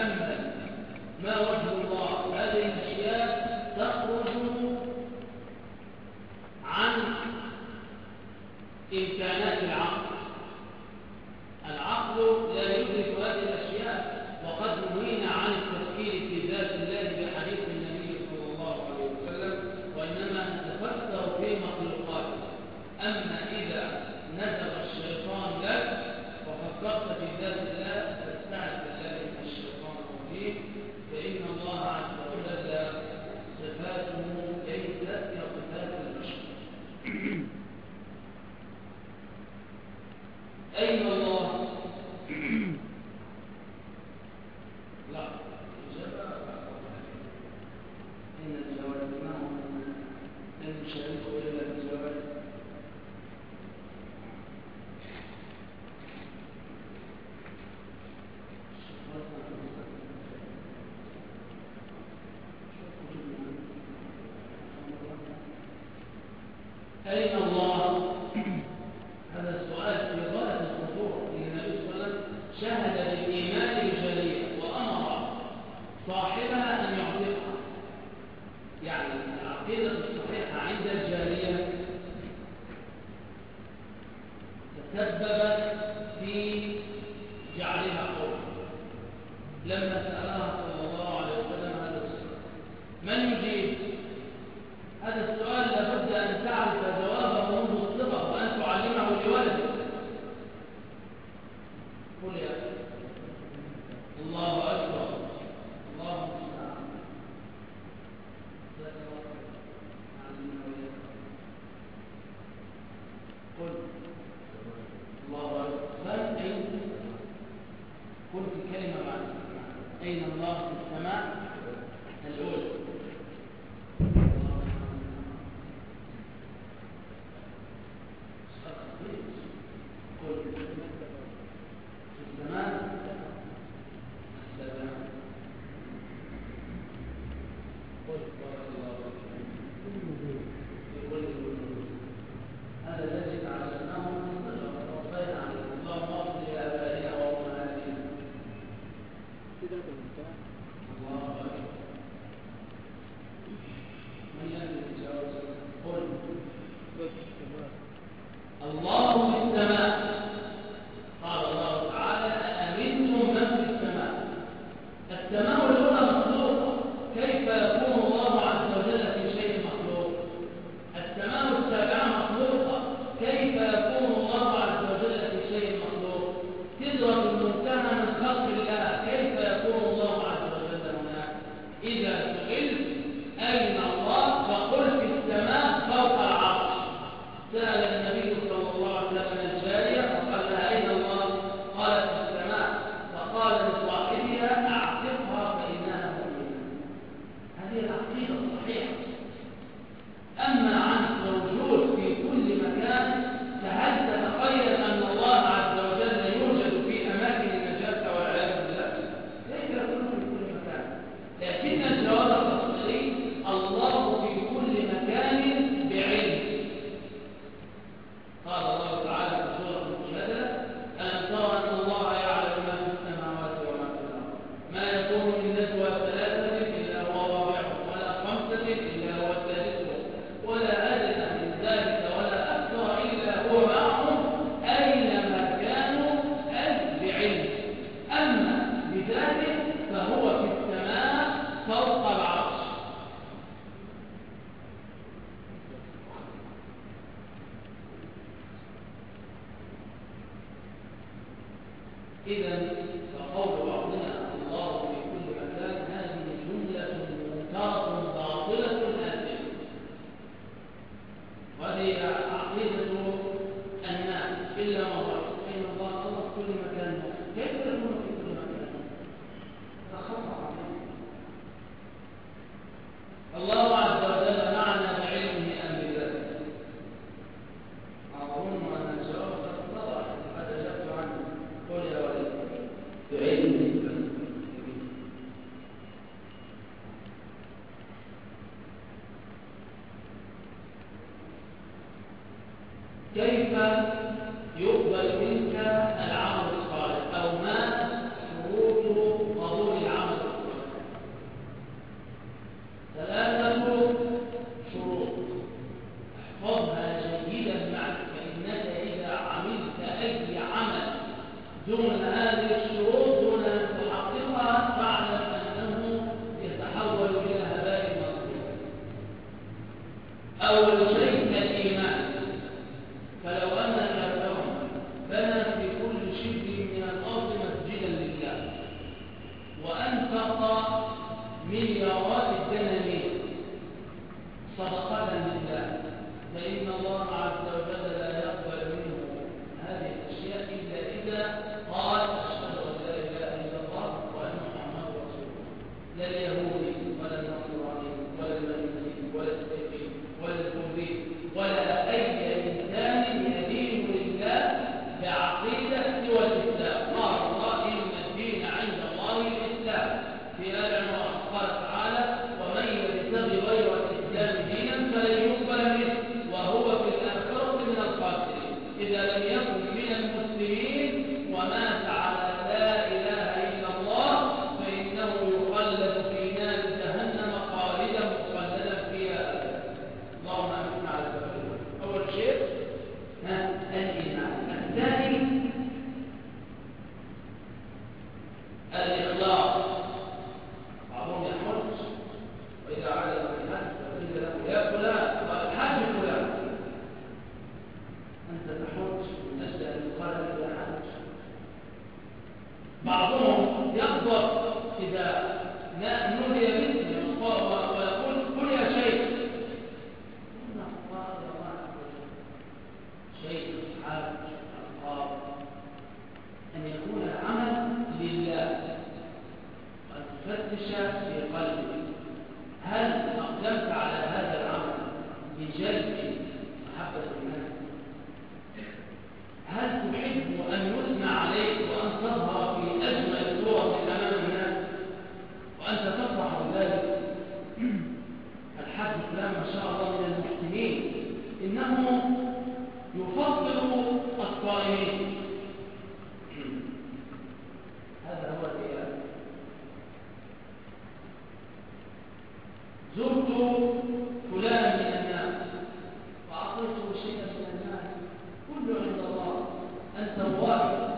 يتأمل ما وجه الله، هذه الأشياء تخرج عن إمكانات العقل. العقل لا يدرك هذه الأشياء، وقد نهينا عن التفكير في ذات الله بحديث النبي صلى الله عليه وسلم، وإنما نتفكر في مخلوقاته. أما إذا نزغ الشيطان لك وفكرت في ذات الله فاستعذ بالله من الشيطان الرجيم، فإن الله عز وجل صفاته ليست كصفات البشر. أين الله؟ لا إن الجواب ما هو لن يشاركه إلا بالجواب. أين الله؟ هذا السؤال في غاية الخطورة، لأن النبي صلى الله عليه وسلم شهد بالإيمان الجلية وأمر صاحبها أن يعتقها. يعني العقيدة الصحيحة عند الجارية تسببت في جعلها قوم. لما سألها صلى الله عليه وسلم هذا السؤال من يجيب؟ هذا السؤال لابد أن تعرف جوابه منذ الصغر وأن تعلمه لولدك. قل يا الله أكبر، الله المستعان. قل الله أكبر. أين؟ قلت كلمة بعد أين الله في السماء الأولى. مليارات الدنانير صدقة لله، فإن الله عز وجل لا يقبل منه هذه الأشياء إلا إذا قال أشهد أن لا إله إلا الله وأن محمد رسول الله. لا اليهودي ولا النصراني ولا المجوسي ولا السيفي ولا الكردي ولا أي إنسان يدين لله بعقيدة سوى الإسلام. قال الله إن الدين عند الله الإسلام. في آية عمران قال تعالى ومن يبتغي غير الإسلام دينا فلن يقبل منه وهو في الآخرة من الخاسرين. إذا لم يكن من المسلمين ومات على لا إله إلا الله فإنه يخلد في نار جهنم خالدا مخلدا فيها أبدا. اللهم أمنا على ذلك. أول شيء الإيمان. الثاني الإخلاص. بعضهم يحج وإذا عاد الحج فقيل له يا فلان قال الحج فلان، أنت تحج من أجل أن يقال لك حج. بعضهم يغضب إذا نودي به ويقول قل يا شيخ، شيء حاج ألقاب. أن يكون العمل لله وأن تفتش في قلبك هل أقدمت على هذا العمل بجلب محبة الناس؟ هل تحب أن يثنى عليك وأن تظهر في أجمل صورة أمام الناس وأنت تفرح بذلك؟ الحج فلان ما شاء الله من المحسنين إنه يفضل الصائمين. هذا هو الإيمان. زرت فلان من الناس وأعطيته شيئا من الناس كله عند الله، أنت واحد.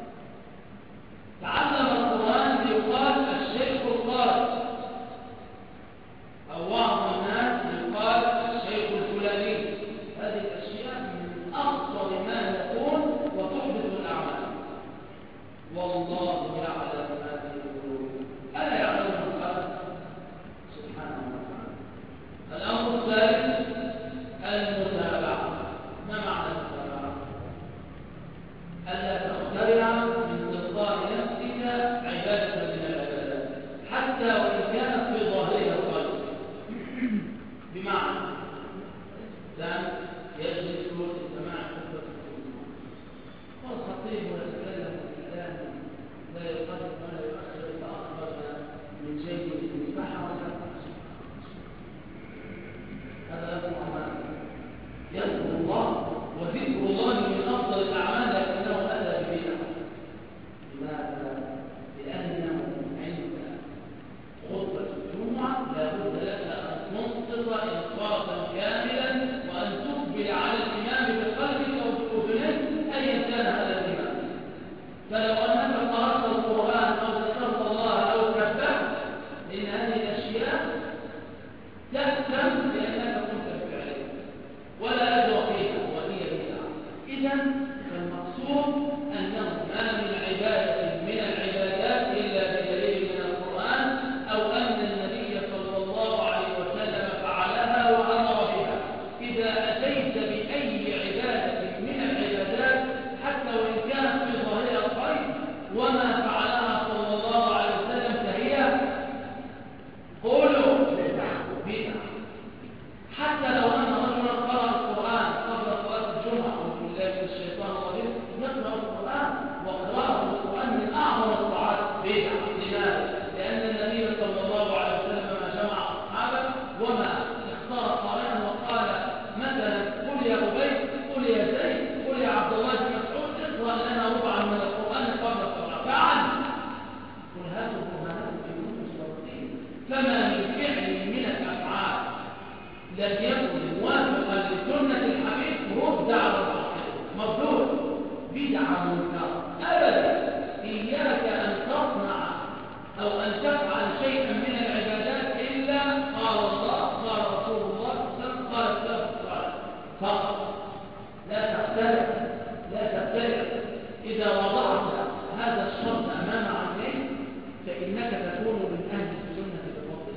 تعلم القرآن ليقال الشيخ القارئ، أو بعض الناس يقال الشيخ الفلاني. هذه الأشياء من أخطر ما يكون وتحبط الأعمال. والله يعلم ما في القلوب ألا يعلم الخلق سبحانه وتعالى. الأمر الثالث المتابعة. ما معنى المتابعة؟ ألا تخترع من تلقاء نفسك عبادة من العبادات حتى وإن كانت في ظاهرها القلب. بمعنى لأن يجلس لسماع خطبة الجمعة والخطيب يتكلم بالكلام لا يقدم ولا يؤخر فأخرج من جيد المسبحة ولا هذا أمر أمام يذكر الله، وذكر الله من أفضل الأعمال لكنه أتى ببدعة. لماذا؟ لأنه عند خطبة الجمعة لابد لك أن تنصت إنصاتا كاملا وأن تقبل على الإمام بقلبك أو بأذنك أيا كان هذا الإمام. فلو أنك قرأت القرآن أو ذكرت الله أو كبرت إن هذه الأشياء تأثم لأنك كنت بفعلها ولا أجر فيها وهي بدعة. إذا فالمقصود أنه ما من عبادة من العبادات إلا بدليل من القرآن أو أن النبي صلى الله عليه وسلم فعلها وأمر بها. إذا أتيت بأي عبادة من العبادات حتى وإن كانت في ظاهرها الخير وما فعلها صلى الله عليه وسلم فهي قولوا بدعة. حتى لو أن رجلا قرأ القرآن قبل صلاة الجمعة أعوذ بالله من الشيطان الرجيم يقرأ القرآن وقراءة القرآن من أعظم الطاعات بدعة. لماذا؟ لأن النبي صلى الله عليه وسلم ما جمع أصحابه وما اختار قارئا وقال مثلا قل يا أبي قل يا زيد قل يا عبد الله بن مسعود اقرأ لنا ربعا من القرآن قبل الصلاة. فعل قل هاتوا برهانكم إن كنتم صادقين. فما من فعل من الأفعال لم يكن موافقا لسنة الحبيب رد على الباطل مردود بدعة منكرة أبدا. إياك أن تصنع أو أن تفعل شيئا من العبادات إلا قال الله قال رسول الله قال السلف الصالح فقط. لا تختلف لا تختلف. إذا وضعت هذا الشرط أمام عينيك فإنك تكون من أهل السنة بفضل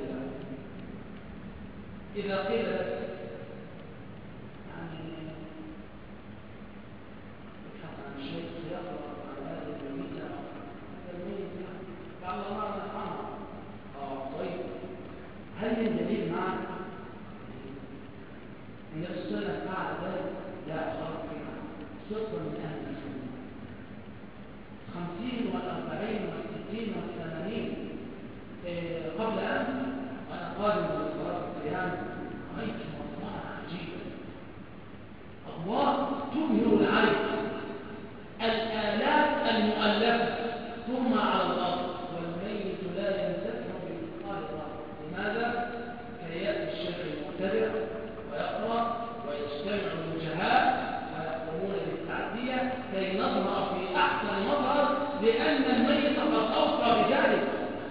إذا قيل لك يعني ابحث عن شيء سيقرأ عن هذه الميتة لعل الله نفعنا. طيب هل من دليل معك أن السنة فعل ذلك؟ لا خلق فيها صدق من أهل السنة 50 و40 و60 و80 قبل أن وأنا قادم من صلاة القيام رأيت مطلعا عجيبا أضواء تبهر العين، الآلات المؤلفة ثم على الأرض والميت لا ينتفع بمثقال ذرة. لماذا؟ كي يأتي الشيخ المبتدع ويقرأ ويجتمع الوجهاء ويقومون بالتعدية كي نظهر في أحسن مظهر، لأن الميت قد أوصى بذلك.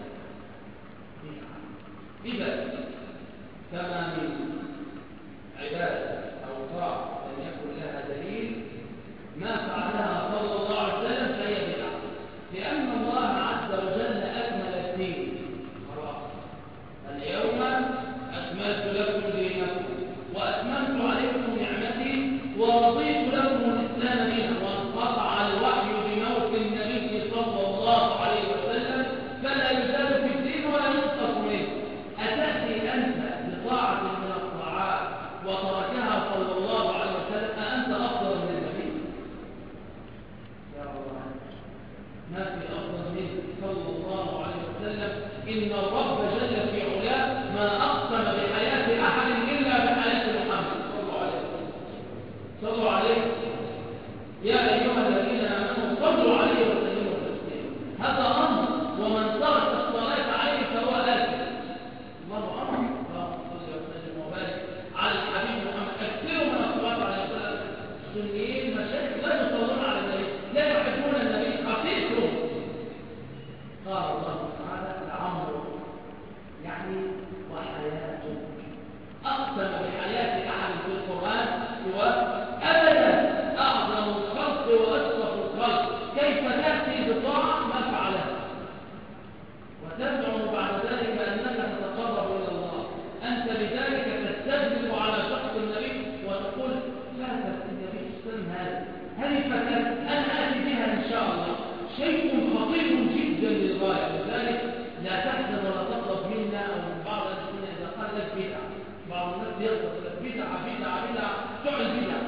إذا كما من عبادة أو طاعة لم يكن لها دليل ما فعلها صلى الله عليه وسلم فهي بدعة، لأن الله عز وجل أكمل الدين. خلاص اليوم أكملت لكم دينكم وأتممت عليكم نعمتي ورضيت لكم الإسلام دينا. وانقطع الوحي بموت النبي صلى الله عليه وسلم فلا يزال في الدين ولا ينقص منه. أتأتي أنت بطاعة من الطاعات وتركها صلى الله عليه وسلم أأنت أفضل من النبي؟ يا الله ما في أفضل منه صلى الله عليه وسلم. إن الرب جل في علاه ما أقسم بحياة أحد إلا بحياة محمد صلى الله عليه وسلم. صلوا عليه يا أيها الذين آمنوا صلوا عليه وسلموا تسليما. هذا أمر، ومن ترك الصلاة عليه فهو آثم. الله أمر صلى وسلم وبارك على الحبيب محمد. أكثروا من الصلاة عليه وسلم. السنيين مشايخ لا يصلون على النبي، لا يحبون النبي حقيقهم. قال الله تعالى لعمرك يعني وحياتك. أقسم بحياة أحد في القرآن سوى أبدا أعظم الخلق وأشرف الخلق. كيف تأتي بطاعة ما فعلها وتزعم بعد ذلك أنك تتقرب إلى الله؟ أنت بذلك تستدل على شخص النبي وتقول فاتت النبي السلام هذه فتاة أنا آتي بها إن شاء الله. شيء خطير جدا للغاية. لذلك لا تحزن ولا تطلب منا أو من بعض الناس إذا قال لك بدعة. بعض الناس يطلب لك بدعة تعل بدعة.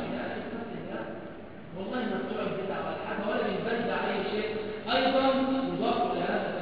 والله ما تعل بدعة ولا حاجة ولا بنبدع أي شيء. أيضا يضاف لهذا